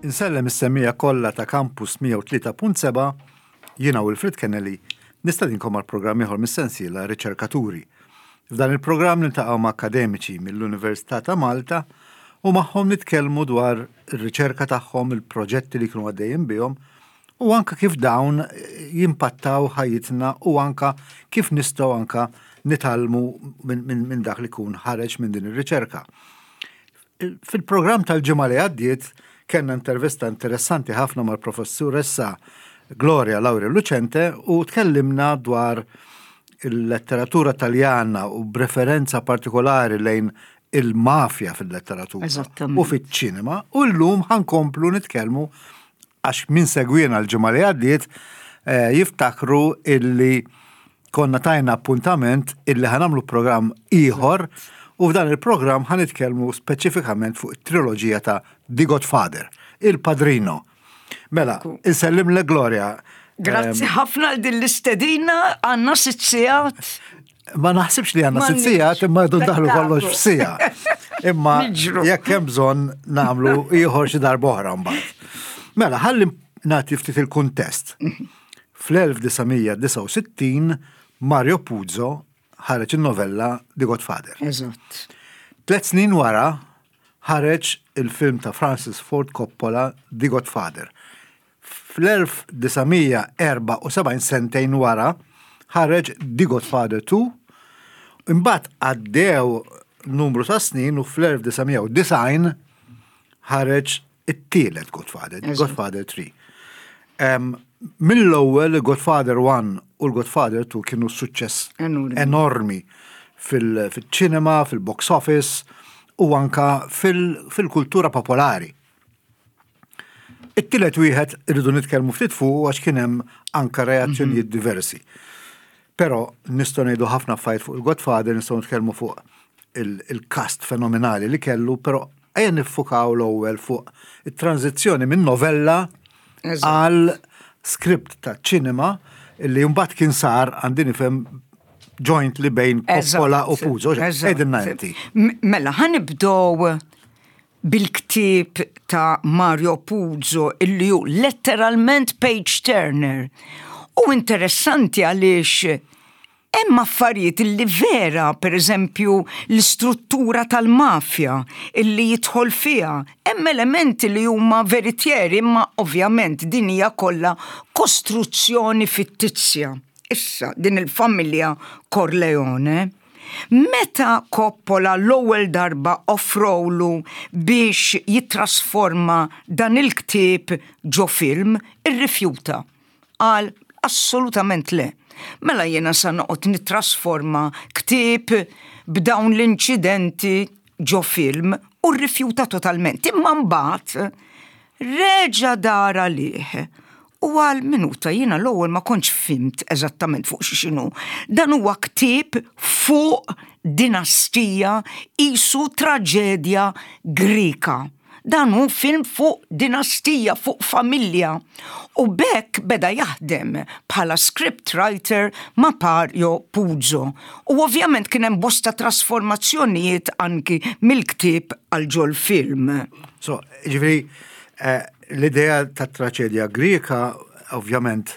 Insellem is-semmija kollha ta' Campus 103.7 jiena Wilfrid Kennelly nistedinkom għal programm ieħor mis-sensiela riċerkaturi. F'dan il-programm niltaqgħu ma' akademiċi mill-Università ta' Malta u magħhom nitkellmu dwar ir-riċerka tagħhom, il-proġetti li kienu għaddejjin bihom u anke kif dawn jimpattaw ħajjitna u anke kif nistgħu anke nitalmu minn dak li kun ħareġ minn din ir-riċerka. Fil-programm tal-ġimgħa li għaddiet kellna intervista interessanti ħafna mal-professuressa Gloria Lauri Lucente u tkellimna dwar il-letteratura taljana u b'referenza partikolari lejn il-mafja fil-letteratura u fiċ-ċinema u llum ħankomplu nitkellmu għax min segwina l-ġimgħa li għaddiet jiftakru illi konna tajna appuntament illi ħanamlu programm ieħor u f'dan il-programm ħanitkellmu speċifikament fuq it-triloġija ta' The Godfather, Il-Padrino. Mela, insellim le Gloria. Grazzi ħafna għal din l-istedina, għanna 6 sigħat. Ma naħsibx li għanna 6 sigħat, imma jdu daħlu kollox f'sija. Imma jekk hemm bżonn nagħmlu ieħor xi darba oħra mbagħad. Mela, ħalli nagħti ftit il-kuntest. Fl-1969 Mario Puzo ħareġ il-novella The Godfather. Eżatt. 3 snin wara ħareġ il-film ta' Francis Ford Coppola The Godfather. Fl-1974 sentejn wara ħareġ The Godfather 2, imbagħad għaddew numru ta' snin u fl-1990 ħareġ it-tielet Godfather, Godfather 3. Mill-ewwel Godfather 1 u l-Godfather 2 kienu suċċess enormi fil-ċinema, fil-box office u anka fil-kultura popolari. It-tielet wieħed irridu nitkellmu ftit fuq għax kien hemm anka reazzjonijiet diversi. Però nistgħu ngħidu ħafna affarijiet fuq il-Godfather, nistgħu nitkellmu fuq il-cast fenomenali li kellu, però ejja niffukaw l-ewwel fuq it-tranzizzjoni minn novella għal skript ta' ċinema illi mbagħad kien sar għandi nifhem jointly bejn Coppola u Puzo. Mela, ħanibdew bil-ktieb ta' Mario Puzo illi hu letteralment page turner. U interessanti għaliex hemm affarijiet illi vera, pereżempju, l-istruttura tal-mafja illi jidħol fiha, hemm elementi li huma veritieri, imma ovvjament din hija kollha kostruzzjoni fittizja. Issa din il-familja Corleone, meta Coppola l-ewwel darba offrowlu biex jitrasforma dan il-ktieb ġo film, irrifjuta. Qal assolutament le. Mela jiena sa noqgħod nittrasforma ktieb b'dawn l-inċidenti ġo film u rrifjuta totalment. Imma mbagħad reġa' dar għalih. U għal minuta jiena l-ewwel ma kontx fimt eżattament fuq x'inhu. Dan huwa ktieb fuq dinastija isu traġedja Grika. Dan hu film fuq dinastija, fuq familja. U bekk beda jaħdem bħala scriptwriter ma' Mario Puzo. U ovvjament kien hemm bosta trasformazzjonijiet anki mill-ktieb għal ġol film. So, ġifieri, l-idea ta' traċedja Grika, ovvjament,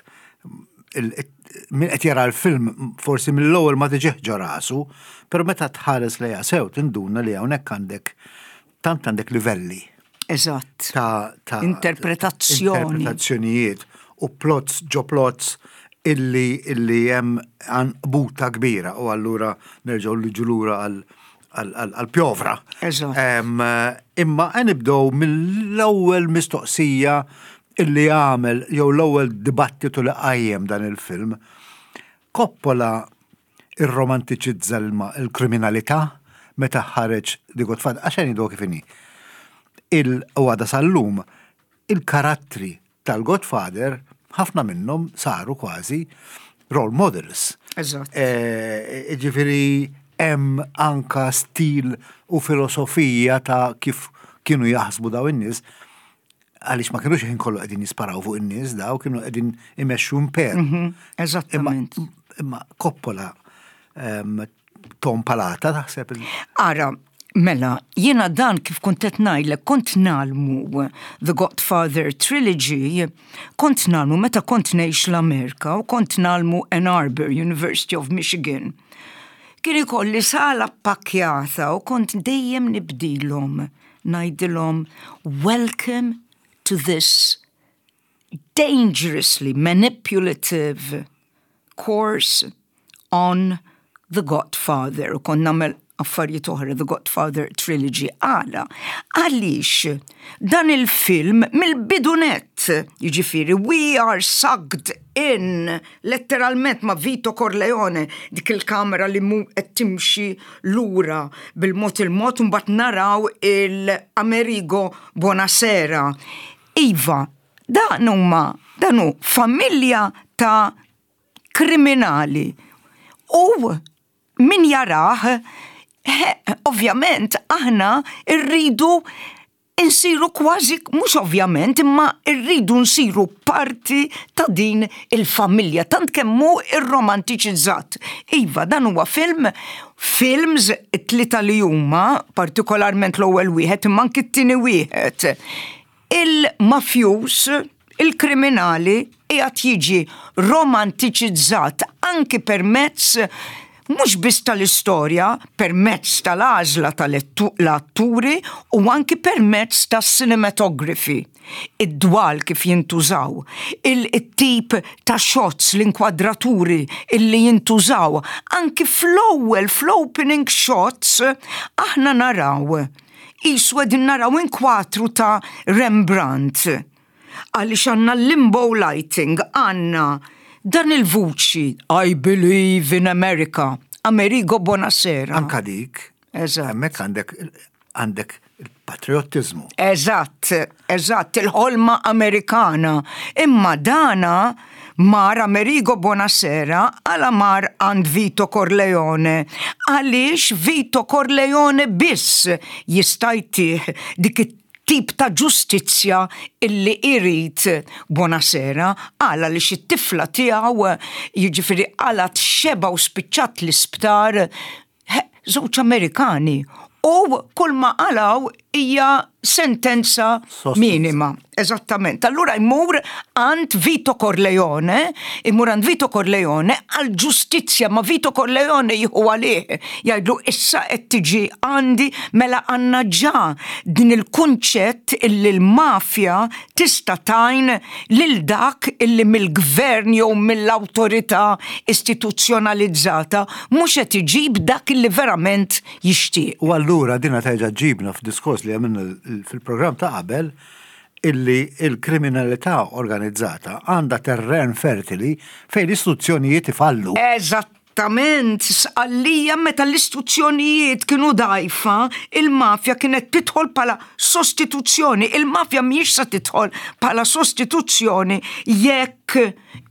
min qed jara l-film forsi mill-ewwel ma tiġeħġa rasu, però meta tħares lejha sew tinduna li hawnhekk għandek livelli. Eżatt. Ta' interpretazzjonijiet u plots illi hemm buta kbira u allura nerġgħu liġu lura għal pjovra. Imma nibdew mill-ewwel mistoqsija illi għamel jew l-ewwel dibattitu li qajjem dan il-film. Coppola irromantiċizza l-kriminalità meta ħareġ The Godfather, għaxen jidu kif inhi. Il-għada sal-lum, il-karattri tal-Godfather, ħafna minnhom saru kważi role models. Eżatt. Ġifieri hemm anka stil u filosofija ta' kif kienu jaħsbu daw in-nies, għaliex ma kienux ħin kollu qegħdin jisparaw fuq in-nies, daw kienu qegħdin imexxu imper. Eżattament. Imma Coppola Tom Palata taħseb. Ara, Mela, jiena dan kif kontet ngħidlek kont nagħmlu The Godfather Trilogy, kont nagħmlu meta kont ngħix l-Amerika u kont nagħmlu Ann Arbor, University of Michigan. Kien ikolli sala pakkjata u kont dejjem nibdilhom, ngħidilhom welcome to this dangerously manipulative course on The Godfather. U kont nagħmel affarijiet oħra The Godfather Trilogy għaliex dan il-film mill-bidunet, jiġifieri we are sucked in letteralment ma' Vito Corleone, dik il-kamera li qed timxi lura bil-mod il-mod u mbagħad naraw il-Amerigo Bonasera. Iva, danu familja ta' kriminali u min jaraħ ovvjament aħna rridu insiru kważi, mhux ovvjament, imma rridu nsiru parti ta' din il-familja, tant kemmu ir-romantiċizzat. Iva, dan huwa films it-tlieta li huma, partikolarment l-ewwel wieħed, imma anke t-tieni wieħed. Il-mafjus, il-kriminali qiegħed jiġi romantiċizzat anke permezz mhux biss tal-istorja, permezz tal-għażla tal-atturi u anki permezz tas-cinematography. Id-dwal kif jintużaw, il-tip ta' shots, l-inkwadraturi illi jintużaw, anki fl-opening shots aħna naraw. Iswed naraw inkwatru ta' Rembrandt. Għaliex għandna limbo lighting, għandna dan il-vuċi, I believe in America, Amerigo Bonasera. Anka dik, hemmhekk għandek il-patriottiżmu. Eżatt, il-ħolma Amerikana. Imma dana mar Amerigo Bonasera għala mar għand Vito Corleone. Għaliex Vito Corleone biss jistajtih dik tip ta' ġustizzja illi irid Bonasera għala li xi tifla tiegħu jiġifieri għala txeba u spiċċat l-isptar żewġ Amerikani u kull ma qalaw hija sentenza minima. Eżattament. Allura jmur għand Vito Corleone għal ġustizzja, ma Vito Corleone jieħu għalih jgħidlu issa qed tiġi għandi mela għandna ġa din il-kunċett illi l-mafja tista' tajn lil dak illi mill-gvern jew mill-awtorità istituzzjonalizzata mhux qed iġib dak illi verament jixtieq. U allura dina terġa' ġibna f'diskors li għamilna fil-programm ta' qabel illi il-kriminalità organizzata għandha terren fertili fejn l-istituzzjonijiet ifallu. Eżattament, għalija meta l-istituzzjonijiet kienu dajfa, il-mafja kienet titħol pala sostituzzjoni. Il-mafja mhijiex sa titħol pala sostituzzjoni jekk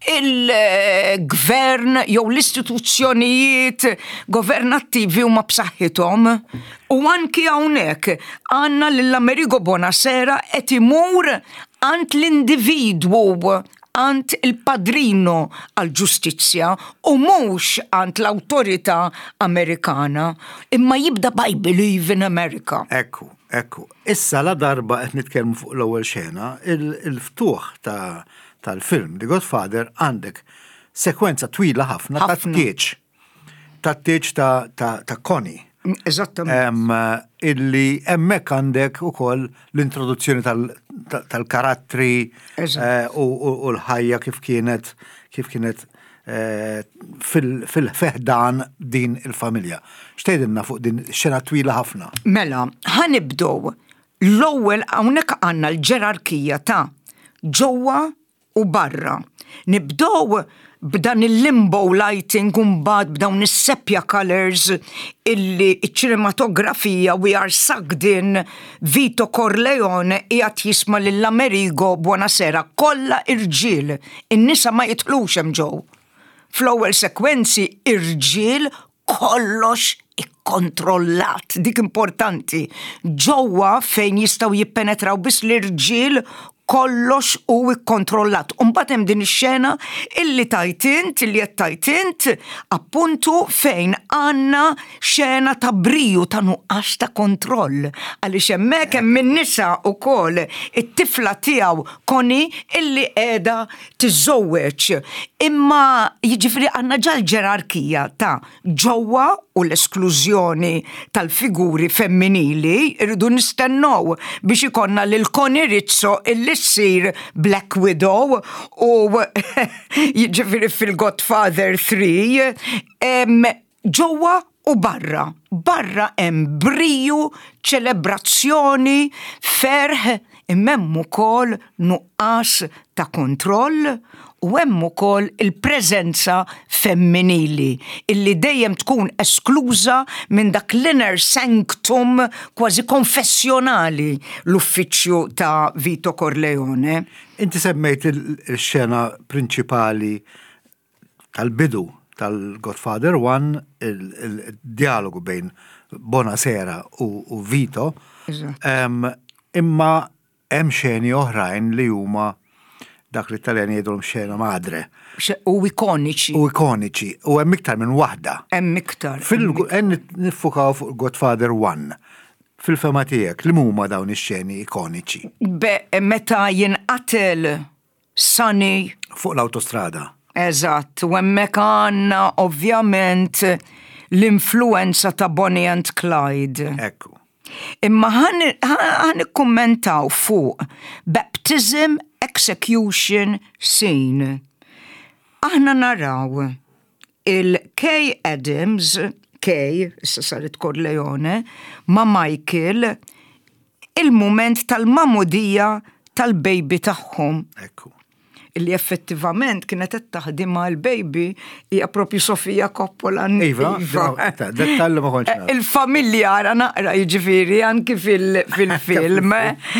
il-gvern jew l-istituzzjonijiet governattivi huma b'saħħithom. U anki hawnhekk għandna lill-Amerigo Bonasera qed imur għand l-individwu, għand il-padrino għal-ġustizzja u mhux għand l-awtorità Amerikana, imma jibda by believe in America. Ekku. Issa la darba qed nitkellmu fuq l-ewwel xena, il-ftuħ tal-film The Godfather għandek sekwenza twila ħafna tat-tieġ ta' Connie. Eżattament. Illi hemmhekk għandek ukoll l-introduzzjoni tal-karattri u l-ħajja kif kienet fil-feħdan din il-familja. X'tgħidilna fuq din xena twila ħafna? Mela, ħanibdew l-ewwel hawnhekk għandna l-ġerarkija ta' ġewwa u barra. Nibdew b'dan il-limbo lighting mbagħad b'dawn is-sepja colors illi ċ-ċinematografija we are sucked in. Vito Corleone qiegħed jisma' lill-Amerigo Bonasera kollha irġiel. In-nisa ma jidħlux hemm ġew. Fl-ewwel sekwenzi irġiel kollox ikkontrollat, dik importanti. Ġewwa fejn jistgħu jippenetraw biss l-irġiel kollox u ikkontrollat. Mbagħad hemm din ix-xena illi tajtint, illi qed tajtint, appuntu fejn għandna xena ta' briju ta' nuqqas ta' kontroll. Għaliex hemmhekk hemm min-nisa wkoll it-tifla tiegħu Koni illi qiegħda tiżżowweġ. Imma jiġifieri għandna ġal ġerarkija ta' ġewwa u l-esklużjoni tal-figuri femminili irridu nistennew biex ikonna lil Connie Rizzo illi ssir Black Widow u jiġifieri fil-Godfather 3 ġewwa u barra. Barra hemm briju, ċelebrazzjoni, ferħ, imma hemm ukoll nuqqas ta' kontroll u hemm ukoll il-preżenza femminili illi dejjem tkun eskluża minn dak l-inner sanctum kważi konfessjonali l-uffiċċju ta' Vito Corleone. Inti semmejt il-xena prinċipali tal-bidu tal-Godfather 1, il-dialogu bejn Bonasera u Vito. Imma hemm xeni oħrajn li huma dak li Italjani jgħidulhom xena madre. U ikoniċi. U ikoniċi. U hemm iktar minn waħda. Hemm iktar. Nifukaw fuq Godfather 1. Fil-fema tiegħek li huma dawn ix-xeni ikoniċi? Meta jinqatel Sonny fuq l-awtostrada. Eżatt, u hemmhekk għandna ovvjament l-influenza ta' Bonnie and Clyde. Ekku. Imma ħan ikkummentaw fuq baptism execution scene. Aħna naraw il-Kay Adams, Kay, issa saret Corleone, ma' Michael, il-moment tal-mamudija tal-baby tagħhom. Ekku. Illi effettivament kienet qed taħdim mal-baby hija propju Sofia Coppola. Iva, dettalli ma kontx. Il-familja ara naqra jiġifieri anki fil-film.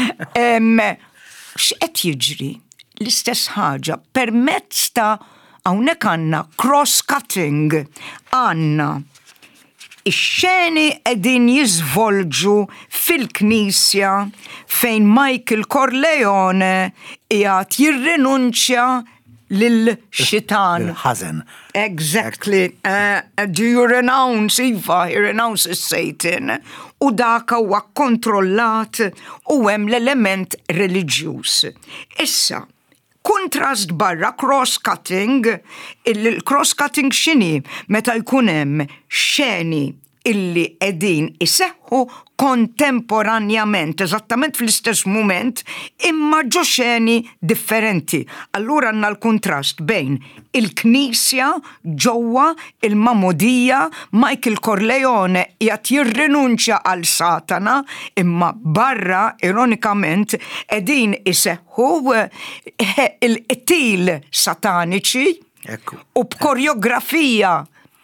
X'qed jiġri? L-istess ħaġa permezz ta' hawnhekk għandna cross-cutting, għandna ix-xeni qegħdin jiżvolġu fil-Knisja fejn Michael Corleone qiegħed jirrinunċja lil-xitan. Lil-ħażen. Exactly. Do you renounce, Iva? He renounces Satan. U dak huwa kontrollat u hemm l-element reliġjuż. Issa, kontrast barra cross-cutting, il-cross-cutting xini meta jkun hemm xeni illi qegħdin iseħħu kontemporanjament, eżattament fl-istess moment, imma ġo xeni differenti. Allura għandna l-kontrast bejn il-Knisja ġewwa il-mamudija, Michael Corleone qiegħed jirrinunċja għal Satana, imma barra ironikament qegħdin iseħħu il-qtil sataniċi u b'koreografija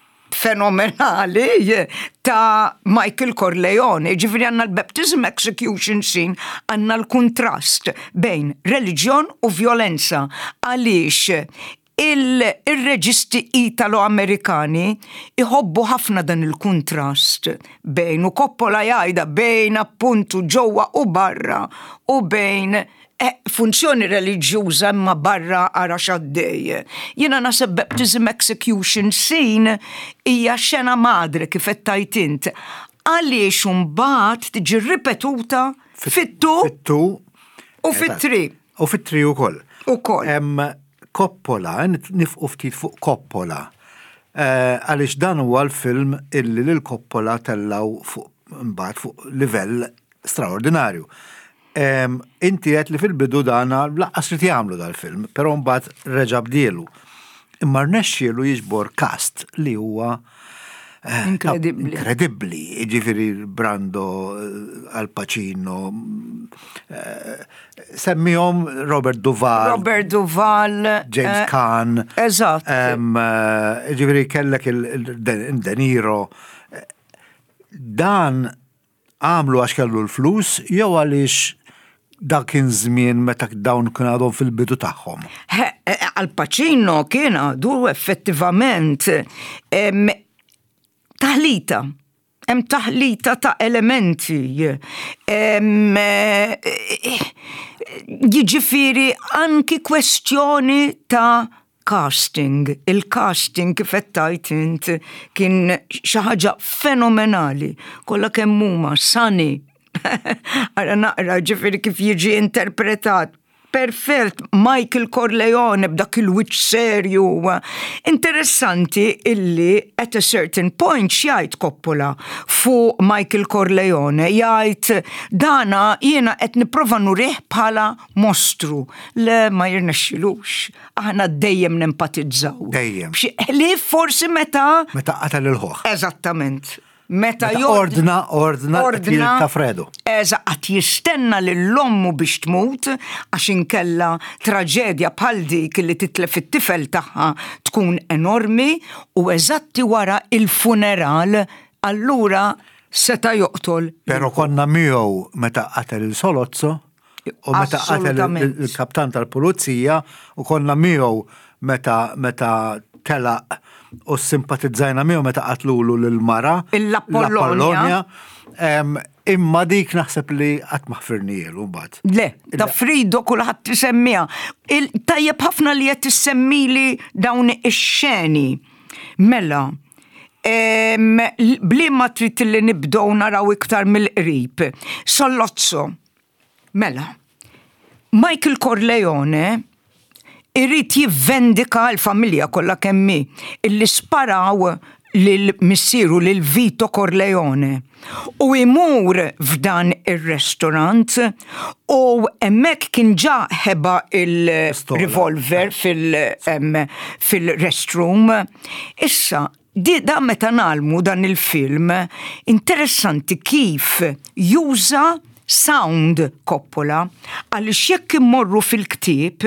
fenomenali ta' Michael Corleone. Ġifri għanna l-baptism execution scene, għanna l-kontrast bejn reliġjon u violenza. Għaliex il-reġisti Italo-Amerikani iħobbu ħafna dan il-kontrast bejn u Coppola jgħida bejn appuntu ġewwa u barra u bejn funzjoni reliġjuża imma barra ara xaddej. Jiena naseb baptism execution scene hija xena madre kif qed tajt int. Għaliex imbagħad tiġi ripetuta fit-2 u fit-3. U fit-3 ukoll. Ukoll. Hemm Coppola, nifqu ftit fuq Coppola. Għaliex dan huwa l-film illi lil Coppola tellaw mbagħad fuq livell straordinarju. Inti għet li fil-bidu dana laqqas li jagħmlu dal-film, però mbagħad reġa' bdielu. Imma rnexxielu jiġbor cast li huwa inkredibbli. Ġifieri Brando, Al Pacino, semmihom Robert Duvall, James Caan. Eżatt. Ġifieri kellek De Niro. Dan għamlu għax kellu l-flus jew għaliex dak kien żmien meta dawn kien għadhom fil-bidu tagħhom. Al Pacino kien għadu effettivament taħlita. hemm taħlita ta' elementi. Jiġifieri anki kwestjoni ta' casting. Il-casting kif qed tajt int kien xi ħaġa fenomenali. Kollha kemm huma sani. Ara naqra ġifieri kif jiġi interpretat. Perfett, Michael Corleone b'dak il-wiċċ serju. Interessanti illi at a certain point x'jgħid Coppola fuq Michael Corleone, jgħid dana jiena qed nipprova nurih bħala mostru. Le ma jirnexxilux. Aħna dejjem nempatizzaw. Dejjem. Li forsi meta qatel il-ħoħ. Eżattament. Meta ordna ta' Fredo. Qatt jistenna lill-ommu biex tmut għax inkella traġedja bħal dik li titlef it-tifel tagħha tkun enormi u eżatti wara il-funeral allura seta' joqtol. Però konna miegħu meta qatel il-Solozzo u meta qatel il-kaptan tal-pulizija u konna miegħu meta telaq u simpatizzajna miegħu meta qatlulu lil-mara l-Apollonia. Imma dik naħseb li qatt ma ħfirnielu mbagħad. Le, ta' Frido kulħadd tisemmiha. Tajjeb ħafna li qed tissemmili dawn ix-xeni. Mela, bliema trid li nibdew naraw iktar mill-qrib. Solozzo. Mela, Michael Corleone irrid jivvendika l-familja kollha kemmi illi sparaw lil-missieru lil Vito Corleone u imur f'dan ir-restorant u hemmhekk kien ġa ħeba il-revolver fil-restroom. Issa da meta nagħmlu dan il-film interessanti kif juża sound Coppola għaliex jekk immorru fil-ktieb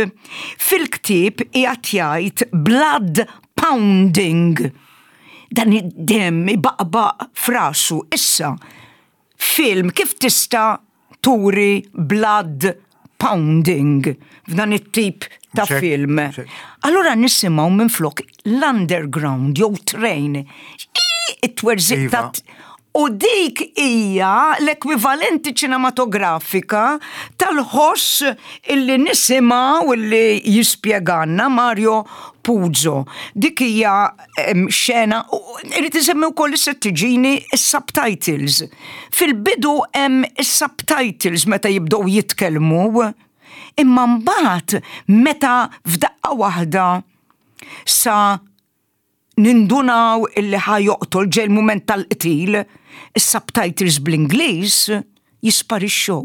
qiegħed jgħid blood pounding. Dan id-dem ibaqbaq frasu. Issa, film kif tista' turi blood pounding f'dan it-tip ta' film. Allura nisimgħu minflok l-underground jew train. It-twerżiq u dik hija l-ekwivalenti ċinematografika tal-ħoss illi nisimgħu illi jispjeganna Mario Puzo. Dik hija xena, irid isemmi wkoll is-settiġini is-subtitles. Fil-bidu hemm is-subtitles meta jibdew jitkellmu, imma mbagħad meta f'daqqa waħda sa nindunaw illi ħajoqtol ġej il-mument tal-qtil, is-subtitles bl-Ingliż jisparixxew.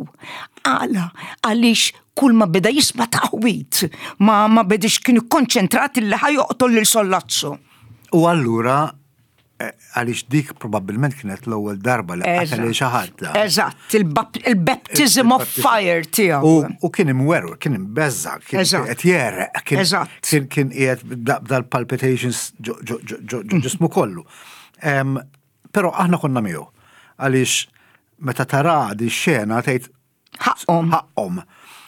Għaliex kull ma beda jisma' taħwit, ma bedix kien ikkonċentrat illi ħajoqtol lil Sollazzo. U allura għaliex dik probabbilment kienet l-ewwel darba li qatel xi ħadd. Eżatt, il-baptism of fire tiegħu. U kien imwerru, kien imbeżza, kien qed jereq, kien qiegħed dal-palpitations ġismu kollu. Però aħna konna miegħu għaliex meta tara di xena tgħid ħaqhom.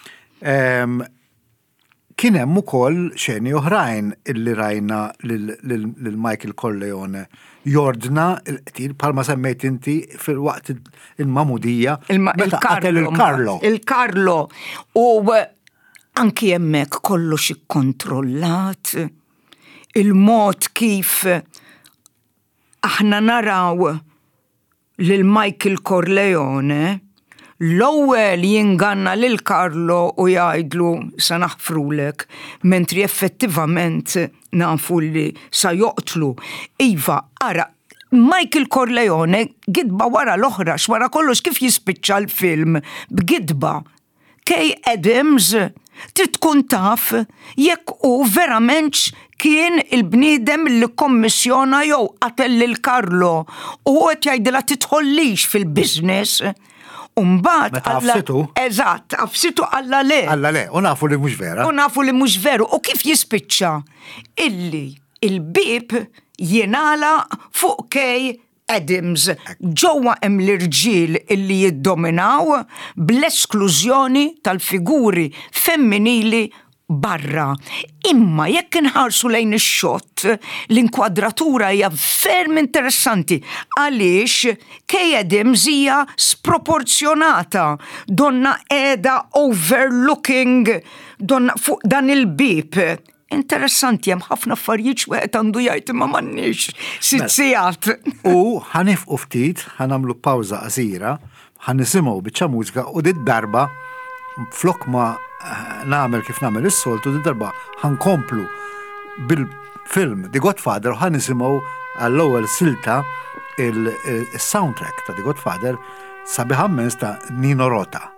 Kien hemm ukoll xeni oħrajn illi rajna lil Michael Corleone jordna il-qtil bħalma semmejt inti fil-waqt il-mamudija meta qatel il-Carlo. Il-Carlo u anki hemmhekk kollox ikkontrollat. Il-mod kif aħna naraw lil Michael Corleone l-ewwel jinganna lil Carlo u jgħidlu sa naħfrulek, mentri effettivament nafu li sa joqtlu. Iva, ara, Michael Corleone gidba wara l-oħra, wara kollox kif jispiċċa l-film b'gidba. Kay Adams trid tkun taf jekk u verament kien il-bniedem li kommissjona jew qatel lil Carlo u qed jgħidilha titħollix fil-business. Umbat, eżatt, għafsitu Alla le. Alla le, u nafu li mhux vera. U nafu li mhux veru. U kif jispiċċa? Illi il-bib jingħala fuq Kay Adams. Ġewwa hemm l-irġiel illi jiddominaw bl-esklużjoni tal-figuri femminili barra. Imma jekk inħarsu lejn ix-xott, l-inkwadratura hija ferm interessanti għaliex Kay Adams hija sproporzjonata. Donna qiegħda overlooking donna fuq dan il-bib. Interessanti, hemm ħafna affarijiet wieħed għandu jgħid imma m'għandniex sitt sigħat. U ħanifqu ftit, ħanamlu pawża qasira, ħanisimgħu biċċa mużika u dit darba flok ma nagħmel kif nagħmel is-soltu dit darba ħankomplu bil-film The Godfather u ħanisimgħu għall-ewwel silta il-soundtrack ta' The Godfather sabiħ ammens ta' Nino Rota.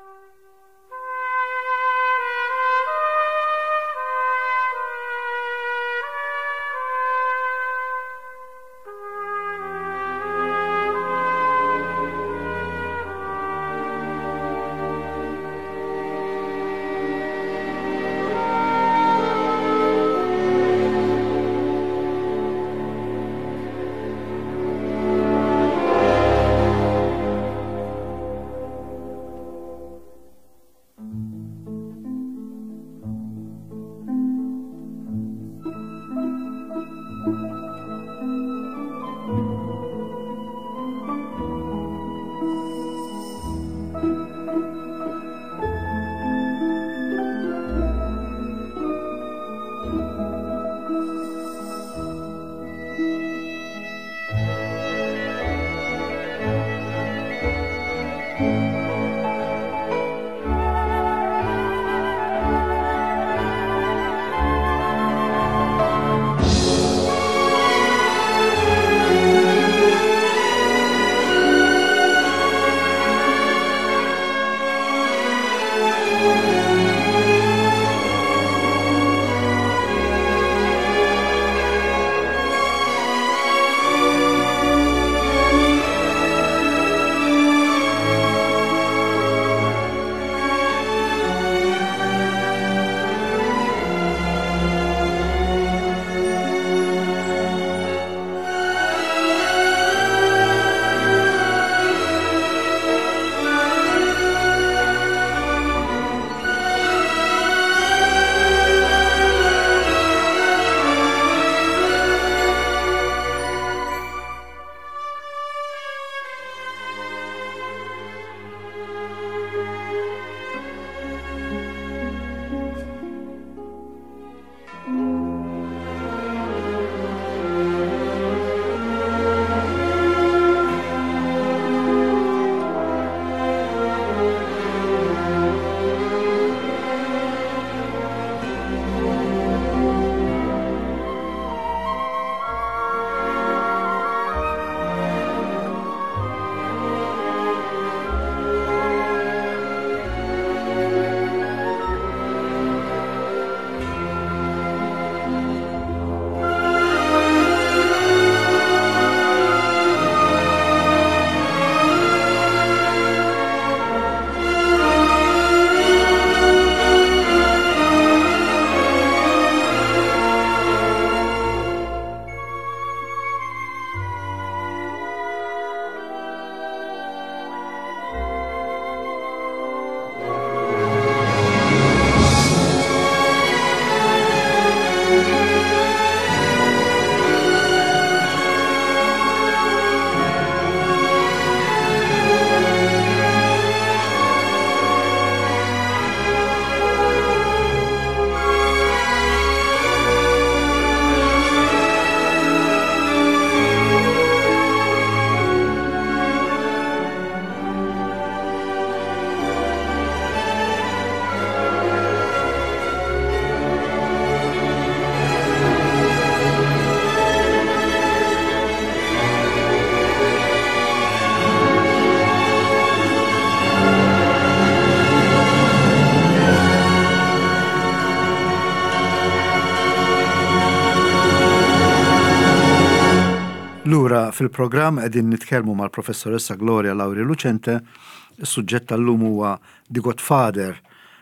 Lura fil-programm qegħdin nitkellmu mal-professoressa Gloria Lauri Lucente, is-suġġett tal-lum huwa The Godfather,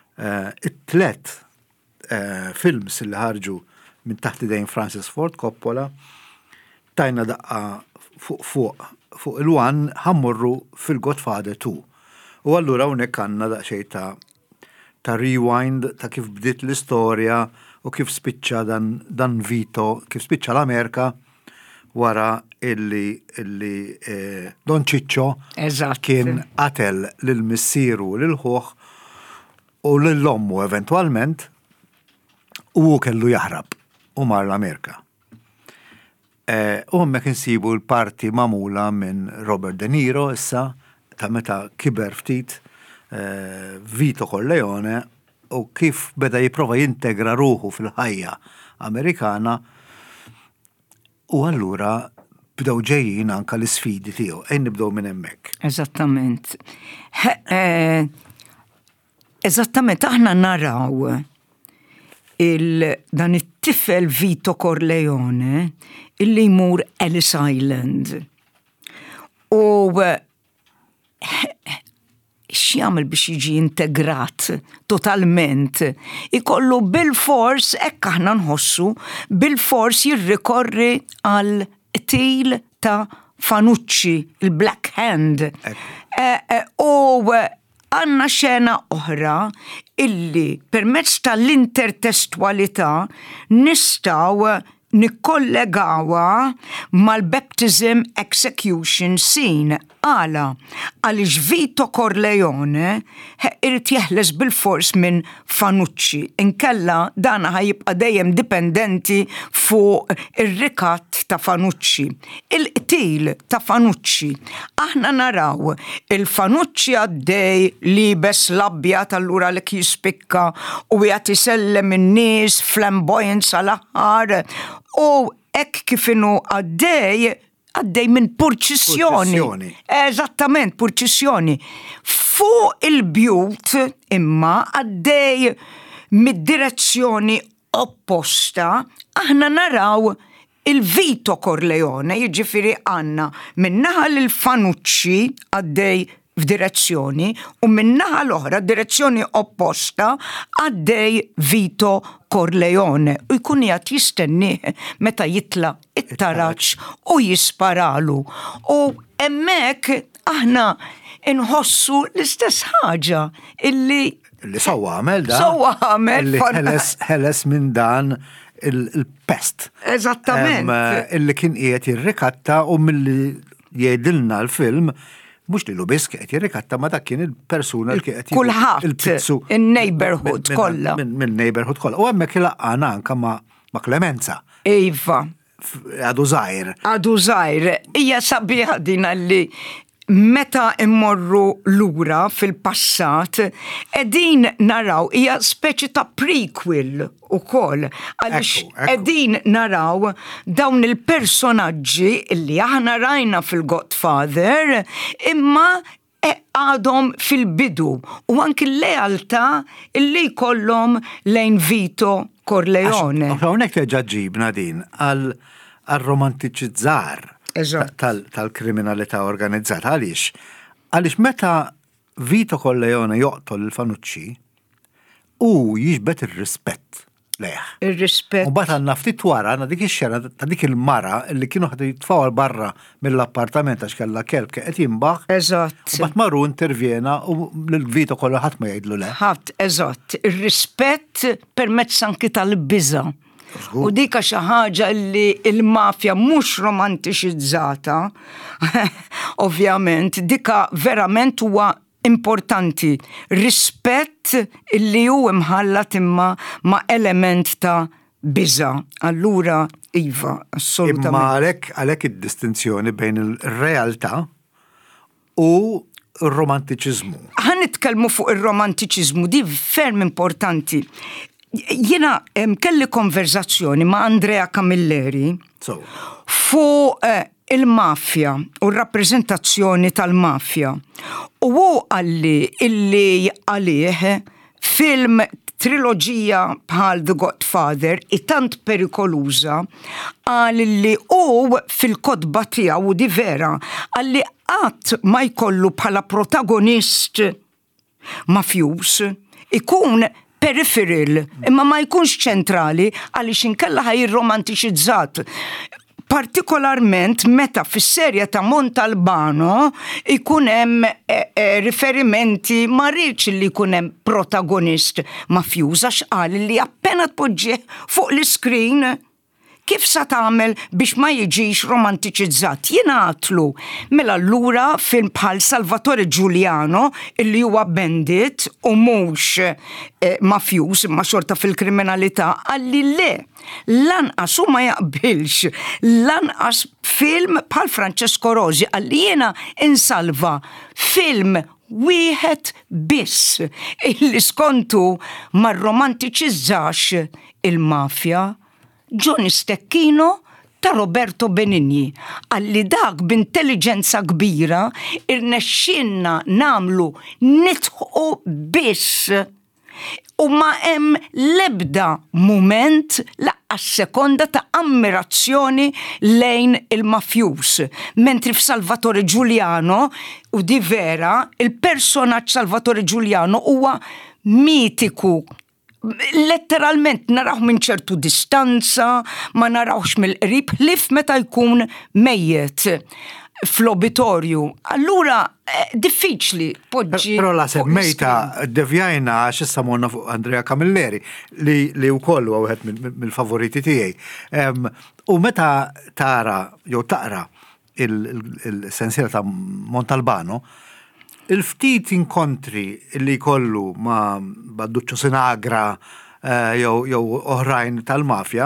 it-tlet films li ħarġu minn taħt idejn Francis Ford Coppola, tajna daqqa fuq il-1 ħammurru fil-Godfather 2. U allura hawnhekk għandna daqsxejn ta' rewind ta' kif bdiet l-istorja u kif spiċċa dan Vito, kif spiċċa l-Amerika wara illi Don Ciccio kien qatel lil-missieru lil-ħuħ u lill-ommu eventualment u kellu jaħrab u mar l-Amerika. U hemmhekk insibu l-parti magħmula minn Robert De Niro issa ta' meta kiber ftit Vito Corleone u kif beda jipprova jintegra ruħu fil-ħajja Amerikana u allura bdew ġejjin anka l-isfidi tiegħu. Nibdew minn hemmhekk. Eżattament. Eżattament aħna naraw dan it-tifel Vito Corleone illi jmur Ellis Island. U x'jagħmel biex jiġi integrat totalment. Ikollu bil-fors, hekk aħna nħossu, bil-fors jirrikorri għal til ta' Fanucci, il-Black Hand. U għanna xena oħra illi permezz tal-intertestualità nistaw nikkollegawa mal-baptism execution scene. Għaliex Vito Corleone irid jeħles bil-fors minn Fanucci. Inkella dana ħajibqa' dejjem dipendenti fuq ir-rikatt ta' Fanucci. Il-qtil ta' Fanucci. Aħna naraw il-Fanucci għaddej libes l-abjad allura li jispikka u jagħti isellem in-nies flamboyant sal-aħħar u hekk kif inhu għaddej minn purċissjoni. Eżattament, purċissjoni. Fuq il-bjut imma għaddej mid-direzzjoni opposta, aħna naraw il-Vito Corleone, jiġifieri għandna minnaħa l-Fanucci għaddej f'direzzjoni u minnaħa l-oħra direzzjoni opposta għaddej Vito Corleone u jkun jgħat jistennih meta jitla it-taraċ u jisparalu. U hemmhekk aħna inħossu l-istess ħaġa illi sewwa għamel da. Sewwa għamel. Ħeles minn dan il-pest. Eżattament. Illi kien qiegħed jirrikatta u milli jgħidilna l-film mux li l-ubis kiet jirrikatta ma dak kien il-persuna li kiet kulħadd il-neighborhood kollha. Min neighborhood kollha. U hemmhekk ilaqqana anke ma' Clemenza. Iva. Għadu żgħir. Għadu żgħir. Hija sabiħa din li meta immorru lura fil-passat, edin naraw hija speċi ta' prequel ukoll għaliex edin naraw dawn il-personaġġi illi aħna rajna fil-Godfather imma għadhom fil-bidu u anki l-lealtà illi jkollhom lejn Vito Corleone. Hawnhekk teġa' ġibna din għal-romantiċizzar tal-kriminalità organizzata. Għaliex meta Vito Corleone joqtol il-Fanucci u jiġbed ir-rispett leħ. Ir-rispett. U bat għandna ftit wara għandna dik ix-xena ta' dik il-mara li kienu ħadu jitfgħu barra mill-appartament għax kellha kelb qed jinbaħ. Eżatt. U bat marru intervjena u lil-Vito kollu ħadd ma jgħidlu le. Ħadd, eżatt. Ir-rispett permezz anki tal-biża'. U dika xi ħaġa li il-mafja mhux romantiċizzata, ovvjament, dika verament huwa importanti. Rispett li hu imħallat imma ma' element ta' biża'. Allura iva, assolutament. Imma għalhekk id-distinzjoni bejn il-realtà u r-romantiċiżmu. Ħan nitkellmu fuq ir-romantiċiżmu, di ferm importanti. Jiena kelli konverzazzjoni ma' Andrea Camilleri fuq il-mafja u r-rappreżentazzjoni tal-mafja. U hu għalli illi għalih film trilogija bħal The Godfather tant perikoluża għal li u fil-kodba tiegħu di vera għalli qatt ma jkollu bħala protagonist mafjus ikun peripheral, imma ma jkunx ċentrali għaliex inkella ħaj romantiċizzat. partikolarment meta fis-serja ta' Montalbano ikun hemm riferimenti ma rridx li jkun hemm protagonist mafjuż għax qal li appena tpoġġih fuq l-iskrin kif sa tagħmel biex ma jiġix romantiċizzat. Jiena għatlu mela allura film bħal Salvatore Giuliano illi huwa bandit u mhux mafjuż imma xorta fil-kriminalità għalli le lanqas u ma jaqbilx lanqas film bħal Francesco Rosi għalli jiena insalva film wieħed biss illi skontu ma romantiċizzax il-mafja Johnny Stecchino ta' Roberto Benigni għalli dak b'intelligenza kbira irnexxinna namlu nitħu biss u ma hemm l-ebda mument laqqas sekonda ta' ammirazzjoni lejn il-mafjuż. Mentri f'Salvatore Giuliano u di vera il-personaġġ Salvatore Giuliano huwa mitiku. Letteralment narawh minn ċertu distanza, ma narawx mill-qrib ħlif meta jkun mejjet fl-obitorju. Allura diffiċli poġġi. Però la semmejta devjajna għax issa morna fuq Andrea Camilleri li wkoll huwa wieħed mill-favoriti tiegħi. U meta tara jew taqra il-sensiela ta' Montalbano, il-ftit inkontri li kollu ma' Badduccio Sinagra jew oħrajn tal-mafja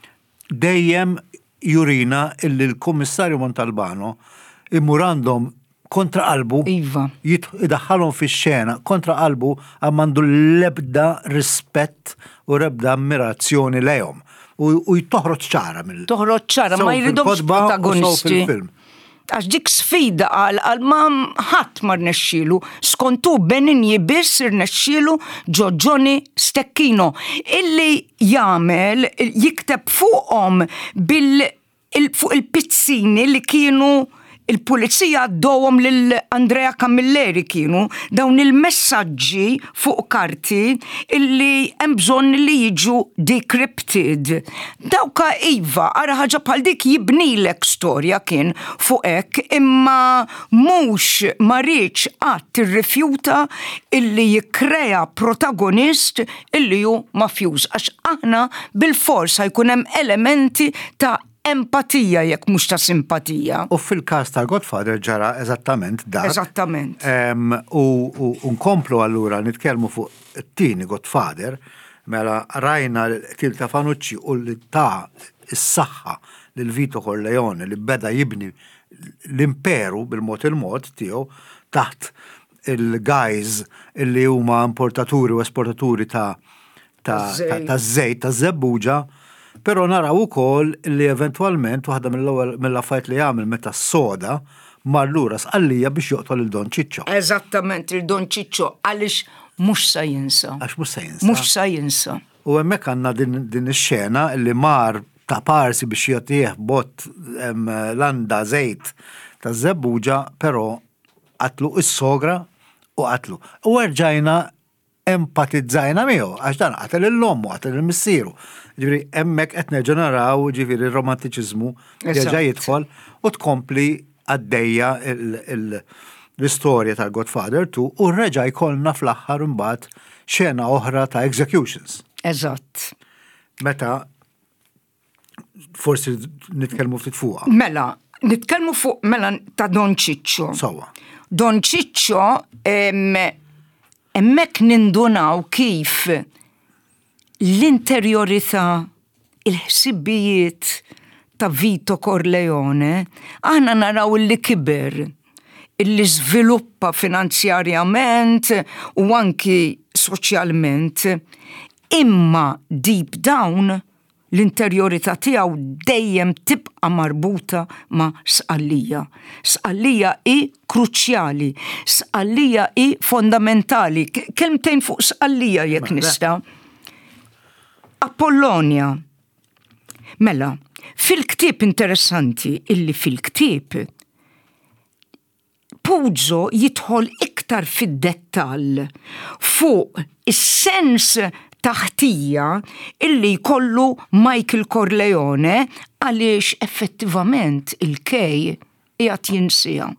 dejjem jurina illi l-Kummissarju Montalbano imur għandhom kontra qalbu jidaħħalhom fix-xena kontra qalbu għamandu l-ebda rispett u l-ebda ammirazzjoni lejhom u jtoħroġ ċara ma jridhomx protagonisti. Għax dik sfida għal ma ħadd ma rnexxielu, skontu Benigni biss irnexxielu Johnny Stecchino illi jagħmel jikteb fuqhom fuq il-pizzini li kienu il-pulizija għaddowhom lil Andrea Camilleri kienu dawn il-messaġġi fuq karti illi hemm bżonn li jiġu decrypted. Dawka iva, ara ħaġa bħal dik jibnilek storja kien fuq hekk imma mhux ma rridx qatt irrifjuta illi jikkrea protagonist illi hu mafjuż għax aħna bil-fors ħajkun hemm elementi ta' empatija jekk mhux ta' simpatija. U fil-każ tal-Godfather ġara eżattament dak. Eżattament. U nkomplu allura nitkellmu fuq it-tieni Godfather, mela rajna l-til ta' Fanucci u li ta' is-saħħa lil Vito Corleone li beda jibni l-imperu bil-mod il-mod tiegħu taħt il-guys illi huma importaturi u esportaturi ta' żejt ta' żebbuġa. Però naraw ukoll li eventwalment waħda mill-affarijiet li jagħmel meta s-soda mar lura sqallija biex joqtol il-Don Ciccio. Eżattament, il-Don Ciccio għaliex mhux sa jinsa. Mhux sa jinsa. U hemmhekk għandna din ix-xena li mar ta' parsi biex jagħtih bott landa żejt ta' żebbuġa, però qatlu is-sogra u qatlu. U rġajna empatizzajna miegħu għax dan qatel il-lommu, qatel il-missieru. Ġifieri hemmhekk qed nerġa' naraw ġifieri r-romantiċiżmu jerġa' jidħol u tkompli għaddejja l-istorja tal-Godfather 2 u reġa' jkollna fl-aħħar imbagħad xena oħra ta' executions. Eżatt. Meta forsi nitkellmu ftit fuqha. Mela, nitkellmu fuq mela ta' Don Ciccio. Sewwa. Don Ciccio hemmhekk nindunaw kif l-interjorità, il-ħsibijiet ta' Vito Corleone, aħna naraw li kiber, illi żviluppa finanzjarjament u anki soċjalment, imma deep down l-interjorità tiegħu dejjem tibqa' marbuta ma' Sqallija. Sqallija hi kruċjali, Sqallija hi fondamentali. Kelmtejn fuq Sqallija jekk nista'. Apollonia. Mela, fil-ktieb interessanti illi fil-ktieb Puzo jidħol iktar fid-dettall fuq is-sens taħtija illi jkollu Michael Corleone għaliex effettivament il-kej qiegħed jinsija.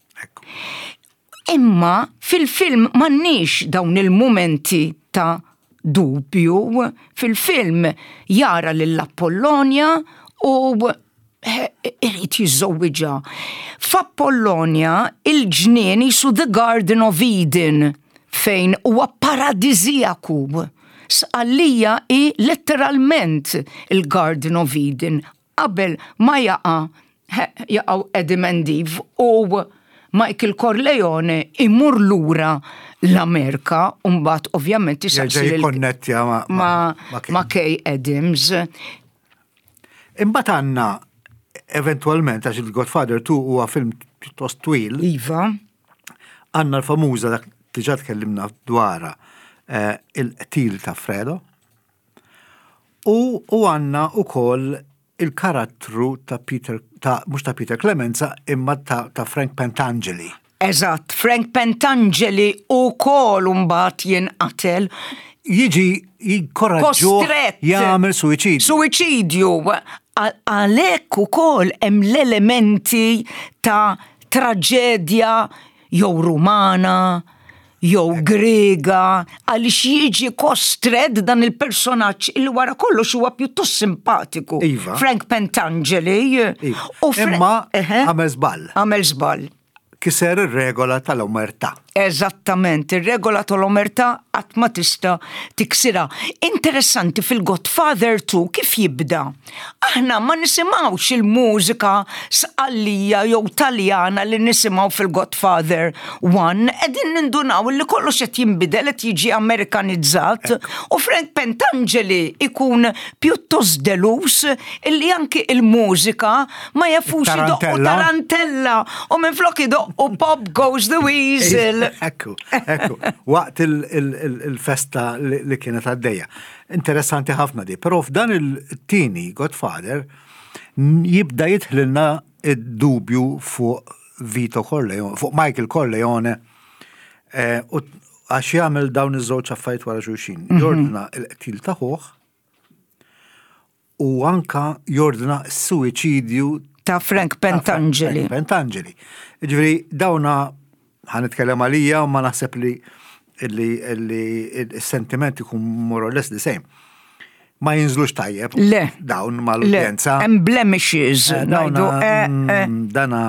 Imma fil-film m'għandniex dawn il-mumenti ta' dubju, fil-film jara lill-Apollonia u irid jiżżowwiġha. F'Apollonia il-ġnien jisu The Garden of Eden fejn huwa paradisiaku. Għalija i letteralment il-Garden of Eden qabel ma jaqgħu Adam and Eve u Michael Corleone imur lura l-Amerika u mbagħad ovvjament jikkonnettja ma' Kay Adams. Imbagħad għandna eventwalment għax il-Godfather 2 huwa film pjuttost twil. Iva. Għandna l-famuża dak diġà tkellimna dwarha il-qtil ta' Fredo u għandna wkoll il-karattru ta' mhux ta' Peter Clemenza imma ta' Frank Pentangeli. Eżatt, Frank Pentangeli ukoll mbagħad jinqatel. Jiġi jikkoraġġu jagħmel suwiċidju. Suwiċidju. Għalhekk ukoll hemm l-elementi ta' traġedja jew rumana, jew Grega, għaliex jiġi kostred dan il-personaġġ il wara kollox huwa pjuttost simpatiku. Iva. Frank Pentangeli. Imma għamel żball. Għamel żball. Kiser ir-regola tal-omertà. Eżattament, ir-regola tal-omertà qatt ma tista' tiksira. Interessanti fil-Godfather 2 kif jibda. Aħna ma nisimgħux il-mużika sqallija jew Taljana li nisimgħu fil-Godfather 1, qegħdin nindunaw li kollox qed jinbidel qed jiġi Amerikanizzat u Frank Pentangeli ikun pjuttost delus illi anki il-mużika ma jafux idoqqu tarantella u minflok idoqqu Bob Goes the Weasel. Ekku, waqt il-festa li kienet għaddejja. Interessanti ħafna di, però f'dan il-tini Godfather jibda jitħlilna id-dubju fuq Vito Corleone, fuq Michael Corleone, għax jagħmel dawn iż-żewġ affarijiet wara xulxin. Jordna l-qtil ta' ħuħ u anka jordna s-suwiċidju ta' Frank Pentangeli. Pentangeli. Ġifieri dawna ħanitkellem għalija u ma naħseb li il-sentiment ikun more or less the same. Ma jinżlux tajjeb. Le. Dawn mal-udjenza. Hemm blemishes. Dana.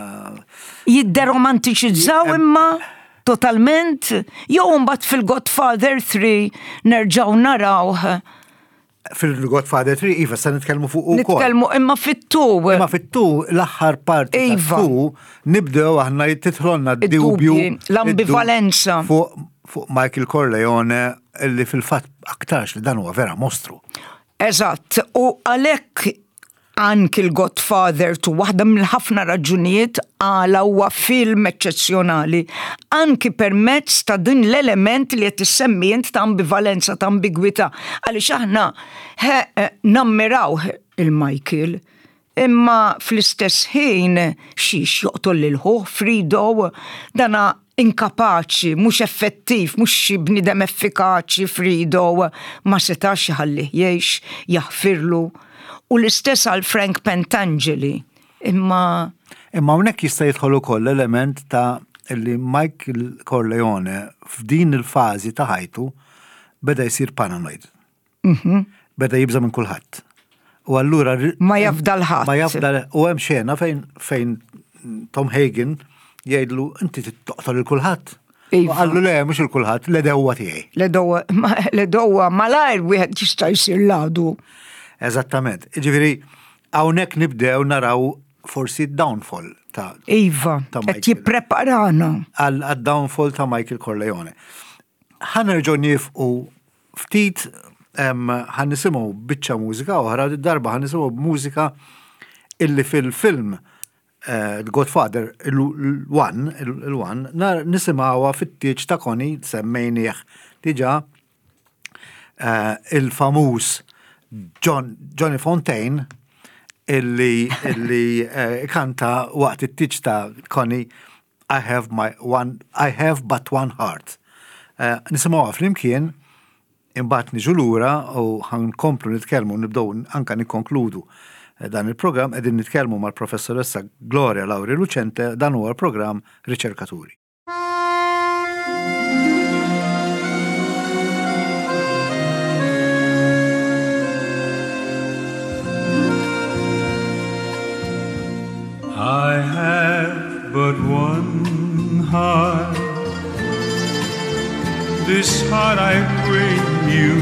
Jidderomantiċizzaw imma totalment. Jew mbagħad fil-Godfather 3 nerġgħu narawh. Fil-Godfather 3, iva, sa' nitkellmu fuq ukoll. Nitkellmu imma fit-tu. Imma fit-tu, l-aħħar parti tat-tu, nibdew aħna jittitħolna d-dubju. L-ambivalenza. Fuq Michael Corleone, li fil-fatt aktarx li dan huwa vera mostru. Eżatt, u għalhekk anki l-Godfather 2 waħda mill-ħafna raġunijiet għala huwa film eċċezzjonali anki permezz ta' din l-element li qed issemmi int ta' ambivalenza, ta' ambigwità għaliex aħna nammiraw il-Michael imma fl-istess ħin xiex joqtol lil ħuħ Frido dana inkapaċi, mhux effettiv, mhux xi bniedem effikaċi Frido ma setax jħallih jgħix, jaħfirlu. U l-istess għal Frank Pentangeli, imma hawnhekk jista' jidħol ukoll element ta' li Michael Corleone f'din il-fażi ta' ħajtu beda jsir paranoid. Beda jibża minn kulħadd. U allura ma jafdal ħadd. Ma jafdal u hemm xena fejn Tom Hagen jgħidlu inti tittoqtol il-kulħadd. Għallu le mhux il-kulħadd, l-edewwa tiegħi. L-edewwa malajr wieħed jista' jsir ladu. Eżattament. Ġifieri hawnhekk nibdew naraw forsi downfall ta' Iva, qed jippreparana għad-downfall ta' Michael Corleone. Ħanerġgħu nifqu ftit ħannisimgħu biċċa mużika oħra darba ħannisimgħu b'mużika illi fil-film Godfather il-1 nisimgħuha fit-tieġ ta' Connie semmejnieh diġà il-famuż Johnny Fontaine illi kanta waqt it-tiġ ta' Connie I have but one heart. Nisimgħuha flimkien imbagħad niġu lura u ħankomplu nitkellmu nibdew anke nikkonkludu dan il-programm qegħdin nitkellmu mal-professoressa Gloria Lauri Lucente dan huwa l-programm Riċerkaturi. I have but one heart. This heart I bring you.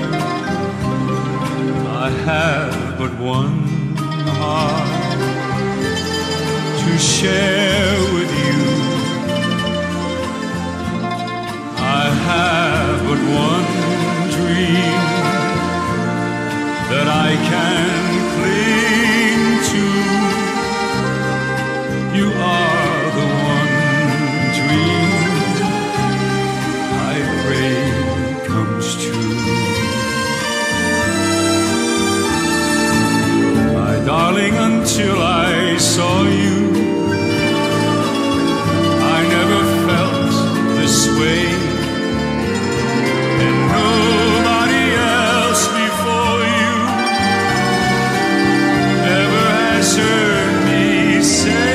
I have but one heart to share with you. I have but one dream that I can cling to. You are the one dream I pray comes true. My darling, until I saw you, I never felt this way, and nobody else before you ever has heard me say,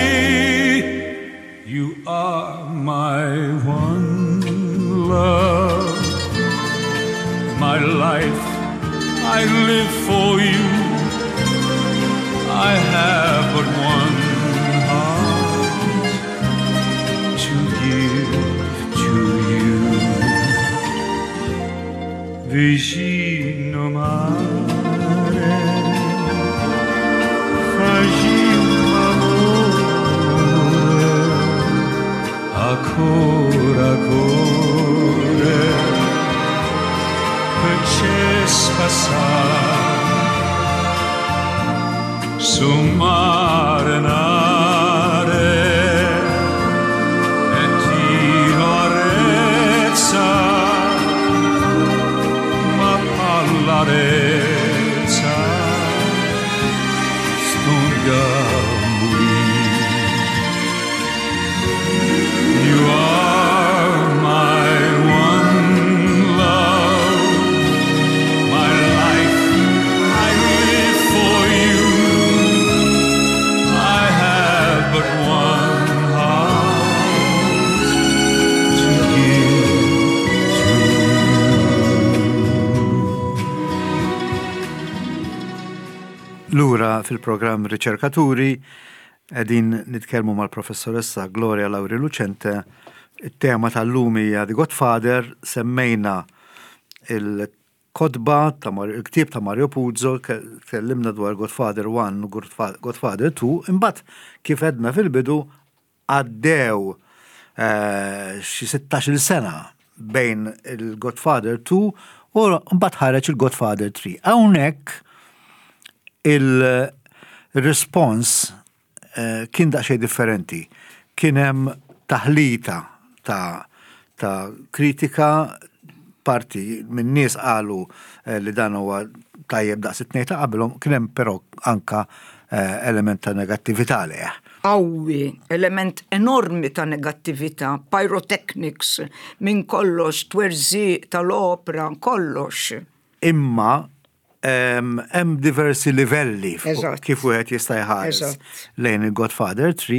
you are my one love, my life, I live for you. I have but one heart to give to you. Vicino mare, facciamo amore, ancora cuore, facesse passare su mare nare e ti arezza, ma pallarezza stunga morire. You are my one love, my life, I live for you. I have but one heart to give to you. Lura fil-programm Riċerkaturi qegħdin nitkellmu mal-professoressa Gloria Lauri Lucente. Il-tema tal-lum hija The Godfather, semmejna il-kodba il-ktieb ta' Mario Puzo, tkellimna dwar Godfather 1 u Godfather 2, imbagħad kif edna fil-bidu għaddew xi 16 sena bejn il-Godfather 2 u mbagħad ħareġ il-Godfather 3. Hawnhekk il-response kien daqsxejn differenti. Kien hemm taħlita ta' kritika, parti minn nies qalu li dan huwa tajjeb daqs it-tnejn ta' qabilhom, kien hemm però anka element ta' negattività leh. Qawwi, element enormi ta' negattività, pyrotechnics, minn kollox, twerżiq tal-opera, kollox. Imma hemm diversi livelli kif wieħed jista' jħares lejn il-Godfather 3.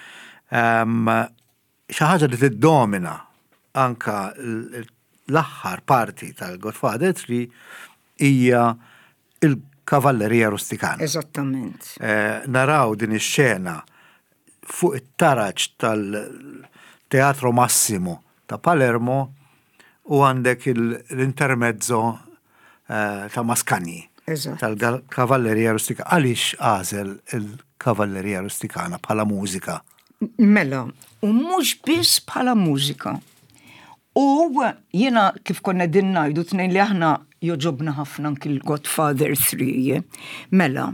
Xi ħaġa li tiddomina anka l-aħħar parti tal-Godfather 3 hija il-kavallerija rustikana. Eżattament. Naraw din ix-xena fuq it-taraġġ tal-Teatro Massimo ta' Palermo u għandek l-intermezzo ta' Mascagni tal-kavallerija rustikana. Għaliex għażel il-kavallerija rustikana bħala mużika? Mela, u mhux biss bħala mużika. U jiena kif konna din ngħidu tnejn li aħna joġobna ħafna anki l-Godfather 3. Mela,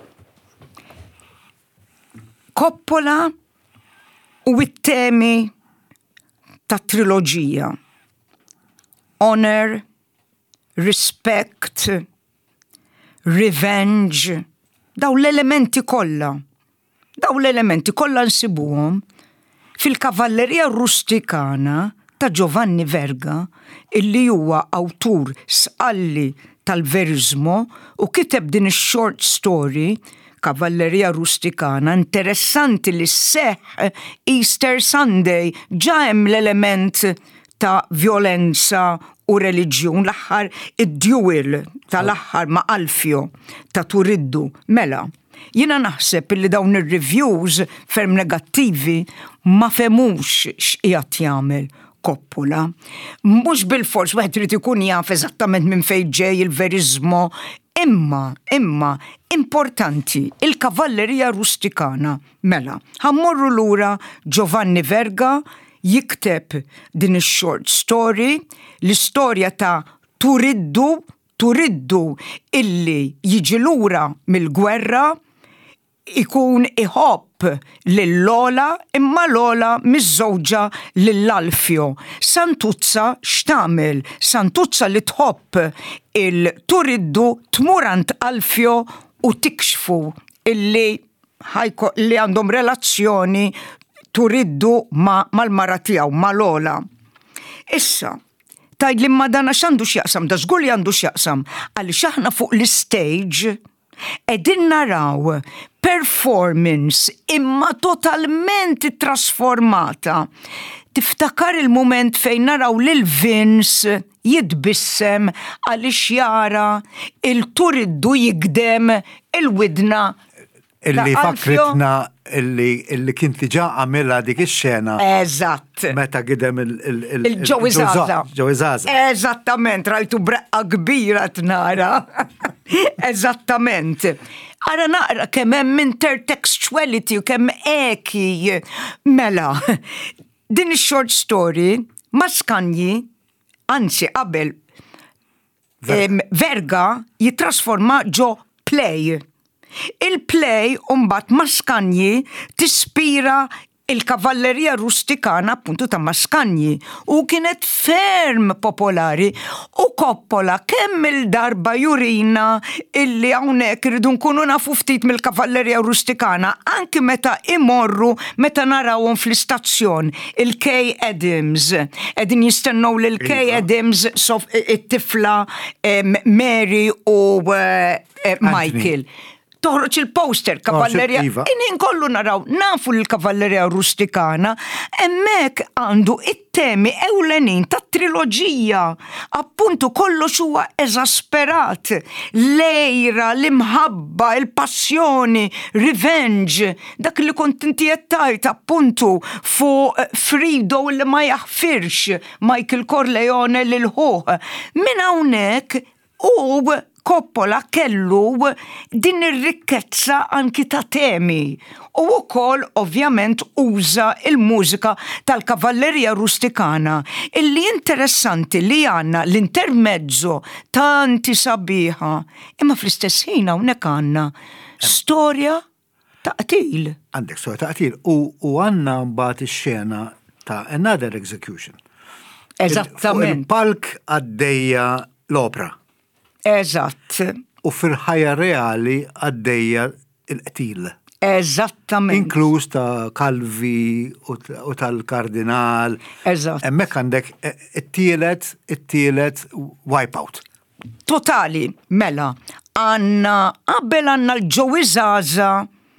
Coppola u it-temi ta' triloġija. Honor, respect, revenge, daw l-elementi kollha nsibuhom fil-kavallerija rustikana ta' Giovanni Verga, illi huwa awtur sqalli tal-verizmo u kiteb din ix-short story Kavallerija Rustikana, interessanti li seħ Easter Sunday ġa hemm l-element ta' violenza u reliġjun l-aħħar id-duel tal-aħħar ma' Alfio ta' Turiddu. Mela, jiena naħseb li dawn ir-reviews ferm negattivi ma femux x'qiegħed jagħmel Coppola. Mhux bil-fors wieħed irid ikun jaf eżattament minn fejn ġej il-verizmo, imma importanti il-Kavallerija Rustikana. Mela, ħammorru lura Giovanni Verga jikteb din ix-short story, l-istorja ta' Turiddu illi jiġi lura mill-gwerra, ikun iħobb lill-Lola imma Lola miż-żewġa lill-Alfio. Santuzza x'tagħmel? Santuzza li tħobb il-Turiddu tmur għand Alfio u tikxfu li għandhom relazzjoni Turiddu mal-mara tiegħu ma' Lola. Issa, tajd li madana x'għandu x'jaqsam, da żgur li għandu x'jaqsam, għaliex aħna fuq l-istage qegħdin naraw performance imma totalment trasformata. Tiftakar il-moment fejn naraw lil Vince jitbissem għaliex jara il-Turiddu jigdem il-widna illi fakritna illi kien diġà għamilha dik ix-xena. Eżatt. Meta gidem il-Joey Zaza. Eżattament, rajtu breqqa kbira tnara. Eżattament. Ara naqra kemm hemm intertextuality u kemm eki. Mela, din ix-short story Maskanji, anzi qabel Verga jitrasforma ġo play. Il-play umbat Maskanji tispira il-Kavallerija Rustikana appuntu ta' Maskanji u kienet ferm popolari u Coppola kemm il-darba jurina illi hawnhekk irridu nkunu nafu ftit mill-Kavallerija Rustikana anki meta imorru meta narawhom fl-istazzjon il-Kay Adams qegħdin jistennew lil Kay Adams it-tifla Mary u Michael. Toħroġ il-poster Kavallerija. Inin kollu naraw, nafu l-Kavallerija Rustikana, emmek għandu it-temi ewlenin ta' triloġija. Appuntu kollox huwa eżasperat. Lejra, l-imħabba, il-passjoni, revenge, dak li kont inti jettajt appuntu fu Frido li ma jaħfirx, Michael Corleone l-ħuħ. Min hawnhekk u Coppola kellu din ir-rikkezza anki ta' temi u wkoll ovvjament uża il-mużika tal-Kavallerija Rustikana illi interessanti li għandna l-intermezzo tanti sabiħa imma fl-istess ħin hawnhekk għandna storja ta' qtil. Għandek storja ta' qtil u għandna mbagħad ix-xena ta' Another Execution. Eżattament. Il-palk għaddejja l-opra. Eżatt. U fil-ħajja reali għaddejja il-qtil. Eżattament. Inkluż ta' Calvi u tal-Kardinal. Eżatt. Hemmhekk għandek it-tielet wipeout. Totali, mela, qabel għandna l-Joey Zaza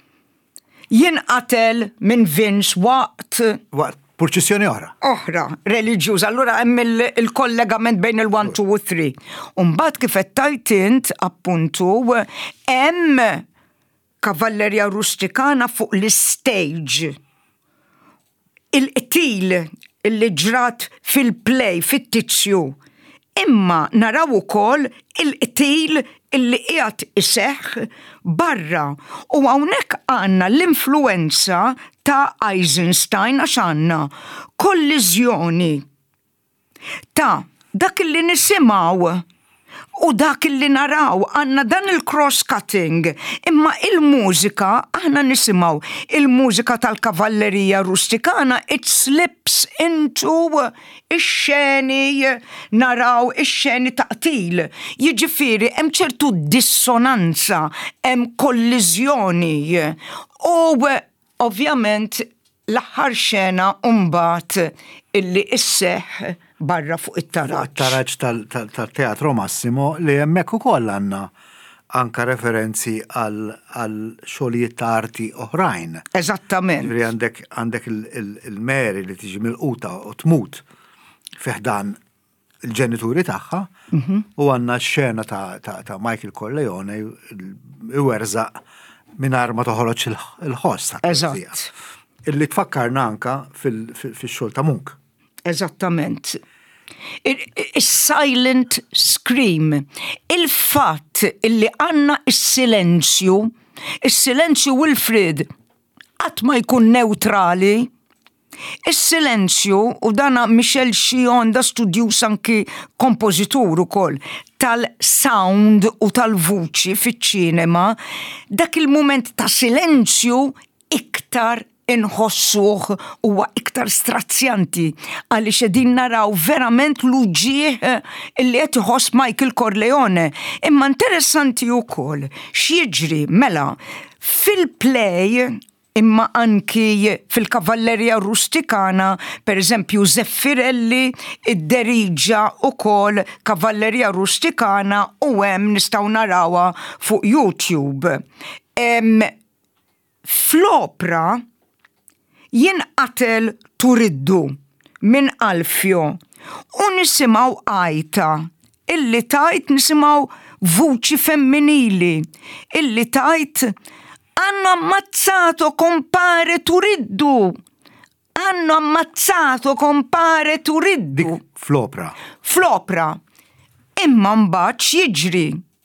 jinqatel minn Vince waqt purċissjoni oħra, reliġjuża, allura hemm il-kollegament bejn il-1, 2 u 3. Mbagħad kif qed tajt int appuntu hemm Kavallerija Rustikana fuq l-istage. Il-qtil illi ġrat fil-play fit-tizzju. Imma naraw ukoll il-qtil illi qiegħed iseħħ barra u hawnhekk għandna l-influenza ta' Eisenstein għax għandna kolliżjoni ta' dak illi nisimgħu u dak illi naraw għandna dan il-cross-cutting imma il-mużika aħna nisimgħu il-mużika tal-Kavallerija Rustikana it slips into ix-xeni naraw ix-xeni ta' qtil. Jiġifieri hemm ċertu dissonanza, hemm kolliżjoni u ovvjament l-aħħar xena mbagħad illi isseħ barra fuq it-taraġġ. Taraġġ tal-Teatro Massimo li hemmhekk ukoll għandna anka referenzi għal xogħlijiet ta' arti oħrajn. Eżattament. Għandek il-Mary li tiġi milquta u tmut fiħdan il-ġenituri tagħha u għandna x-xena ta' Michael Corleone iwerzaq mingħajr ma toħroġ il-ħoss. Eżatt. Illi tfakkarna anka fix-xogħol ta' Munk. Eżattament. Silent scream. Il-fatt illi għanna il-silenzju Wilfrid qatt ma jkun neutrali. Is-silenzju, u dana Michel Chion da studjus anki kompożitur ukoll tal-sound u tal-vuċi fiċ-ċinema, dak il-mument ta' silenzju iktar inħossuh huwa iktar strazzjanti għaliex qegħdin naraw verament l-uġieħ illi qed iħoss Michael Corleone. Imma interessanti wkoll x'jiġri mela fil-play imma anki fil-Kavallerija Rustikana, per eżempju Zeffirelli id-deriġa ukoll Kavallerija Rustikana u hemm nistgħu narawha fuq YouTube. Fl-opra jinqatel Turiddu minn Alfio u nisimgħu għajta illi tajt nisimgħu vuċi femminili illi tajt hanno ammazzato compare Turiddu. Hanno ammazzato compare Turiddu. Fl-opra. Fl-opra. Imma mbagħad jiġri.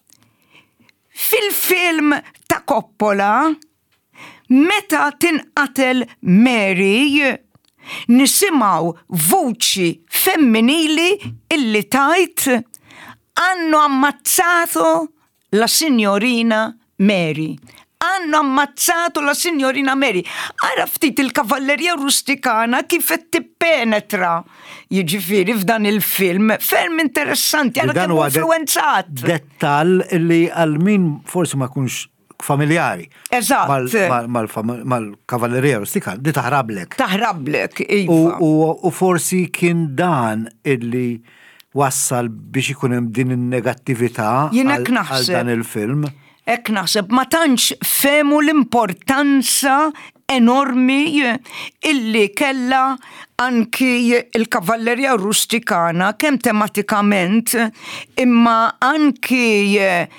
Fil-film ta' Coppola, meta tinqatel Mary, nisimgħu vuċi femminili illi tajt hanno ammazzato la signorina Mary. Hanno ammazzato la signorina Mary. Ara ftit il-Kavallerija Rustikana kif qed tippenetra. Jiġifieri f'dan il-film ferm interessanti, ara kemm influenzat. Dettall li għal min forsi ma jkunx familjari. Eżatt. Mal-Kavallerija Rustikana, di taħrablek. Taħrablek, iva. U forsi kien dan illi wassal biex ikun hemm din in-negattività għal dan il-film. Ek naħseb ma tantx femu l-importanza enormi illi kella anki il-Kavallerija Rustikana kemm tematikament imma anki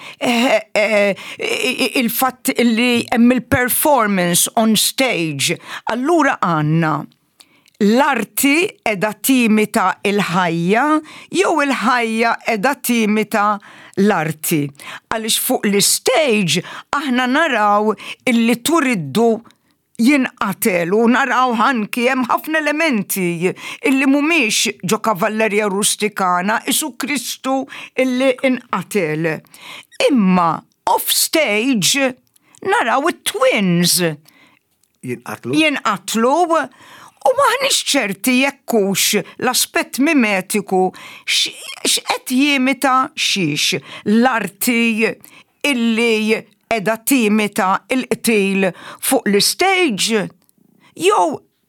il-fatt illi hemm il-performance on stage. Allura għandna l-arti edha timita il-ħajja jew il-ħajja edha timita l-arti. Għaliex fuq l-stage aħna naraw illi Turiddu jinqatel u naraw anki hemm ħafna elementi illi mhumiex ġo Kavallerija Rustikana isu Kristu illi inqatel. Imma off stage naraw it-twins jinqatlu. U maħniex ċerti jekkux l-aspett mimetiku x'qed jimita xiex l-arti illi edha timita il-qtil fuq l-stage jew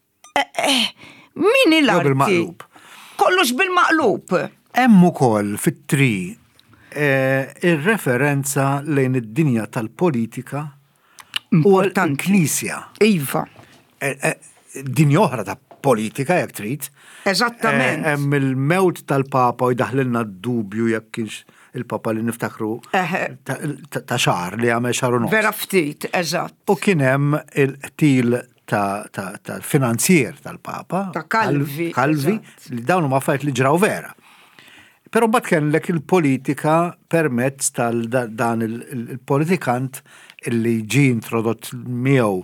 min l-arti? Kollox bil-maqlub. Hemm ukoll fit-tri ir-referenza lejn id-dinja tal-politika u l-Knisja. Iva. Dinja oħra ta' politika jekk trid. Eżattament. Hemm il-mewt tal-Papa u jdaħlilna d-dubju jekk kienx il-Papa li niftakru ta' xahar li għamel xahar u nofs. Vera ftit, eżatt. U kien hemm il-qtil ta' finanzier tal-Papa. Ta' Calvi. Li dawn huma affarijiet li ġraw vera. Però mbagħad kellek il-politika permezz tal-dan il-politikant illi ġie introdott miegħu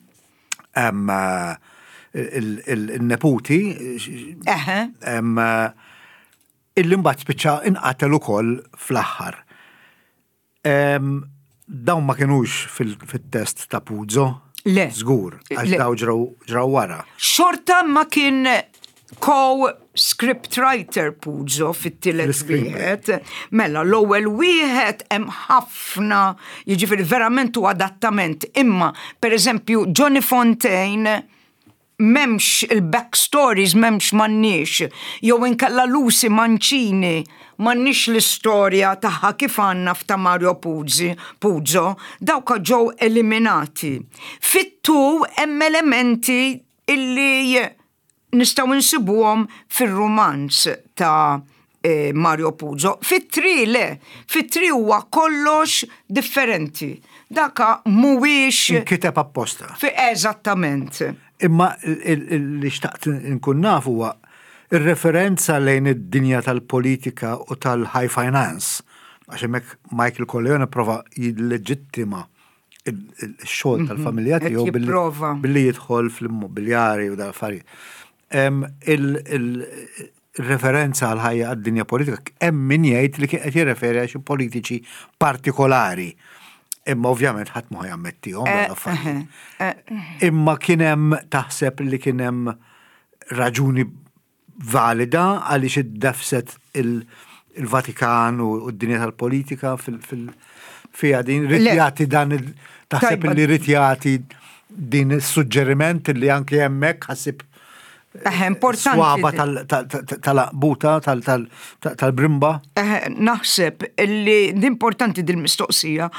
il-neputi illi mbagħad spiċċa inqatel ukoll fl-aħħar. Dawn ma kinux fit-test ta' Puzo? Le. Żgur, għax daw ġraw wara. Xorta ma kien co-script writer Puzo fit-tielet wieħed. Mela l-ewwel wieħed hemm ħafna, jiġifieri verament u adattament. Imma pereżempju Johnny Fontaine memx il-backstories, memx mannix, jew inkella Lucy Mancini, mannix l-istorja taħħa kif għanna f'ta' Mario Puzo, dawka ġew eliminati. Fit-2 hemm elementi illi nistgħu nsibuhom fir-romanz ta' Mario Puzo. Fit-3 le, fit-3 huwa kollox differenti. Daka mhuwiex Kiteb apposta. Eżattament. Imma li xtaqt nkun naf huwa ir-referenza lejn id-dinja tal-politika u tal-high finance. Għax hemmhekk Michael Corleone prova jilleġittima il-xogħol tal-familja tiegħu billi jidħol fl-immobiljari u dal-affarijiet. Il-referenza għal ħajja għad-dinja politika hemm min jgħid li kien qed jirreferi għal xi politiċi partikolari. Imma ovvjament ħadd ma jammettihom l-affarijiet. Imma kien hemm taħseb li kien hemm raġuni valida għaliex iddefset il-Vatikan u d-dinja tal-politika fija din ritjati dan taħseb li ritjati din is-suġġeriment li anke hemmhekk ħassib swaba tal-aqbuta tal-brimba. Naħseb li d-importanti dil-mistoqsija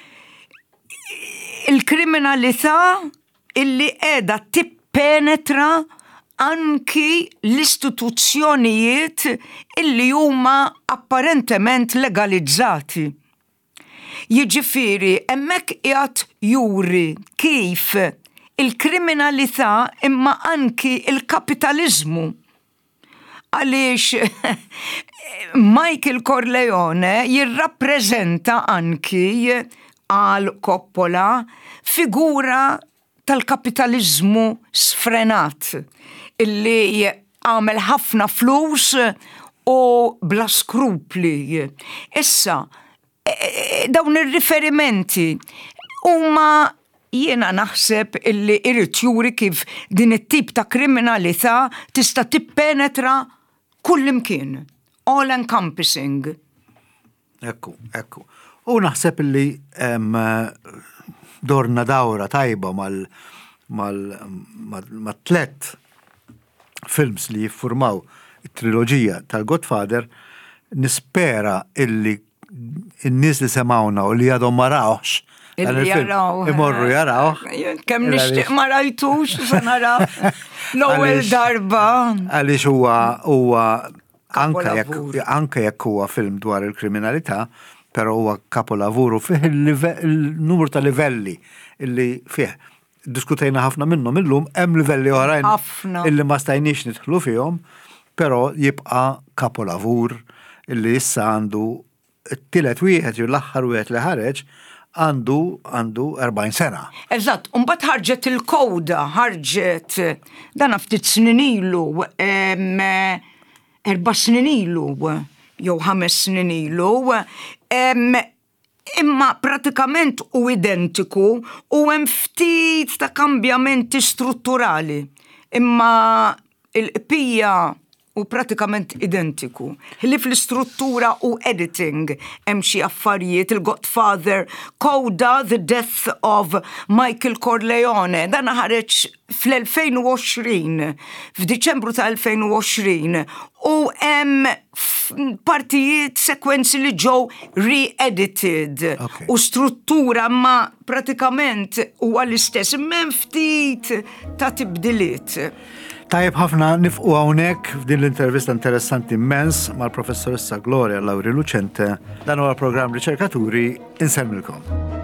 il-kriminalità illi qiegħda tippenetra anki l-istituzzjonijiet illi huma apparentement legalizzati. Jiġifieri hemmhekk qiegħed juri kif il-kriminalità imma anki il-kapitaliżmu. Għaliex Michael Corleone jirrappreżenta anki għal Coppola figura tal-kapitalizmu sfrenat illi għamel ħafna flus u bla skrupli. Issa, dawn ir-riferimenti huma jiena naħseb illi irid juri kif din it-tip ta' kriminalità tista' tippenetra kullimkien, all encompassing. Ekku. U naħseb illi dorna dawra tajba mal-tlet films li jiffurmaw it-trilogija tal-Godfather, nispera illi n-nies li semawna u li għadhom ma rawx imorru jaraw. Kemm nixtieq ma rajtux se nara l-ewwel darba. Għaliex huwa anke jekk huwa film dwar il-kriminalità, però huwa kapolavuru fih il-numru ta' livelli illi fih diskutejna ħafna minnhom illum, hemm livelli oħrajn illi ma stajniex nidħlu fihom, però jibqa' kapolavur illi issa għandu t-tielet wieħed jew l-aħħar wieħed li ħareġ għandu 40 sena. Eżatt, mbagħad ħarġet il-kowda, ħarġet dan ftit snin ilu, 4 snin ilu, jew 5 snin ilu, imma pratikament u identiku u hemm ftit ta' kambjamenti strutturali. Imma il-qpija u pratikament identiku. Li fl-istruttura u editing hemm xi affarijiet, il-Godfather, Coda, The Death of Michael Corleone, dan ħareġ fl-2020, f'Diċembru ta' 2020, u hemm partijiet sekwenzi li ġew re-edited u struttura ma pratikament huwa l-istess, imma ftit ta' tibdiliet. Tajjeb ħafna nifqu hawnhekk f'din l-intervista interessanti immens mal-professoressa Gloria Lauri Lucente, dan huwa programm Riċerkaturi, insemmilkom.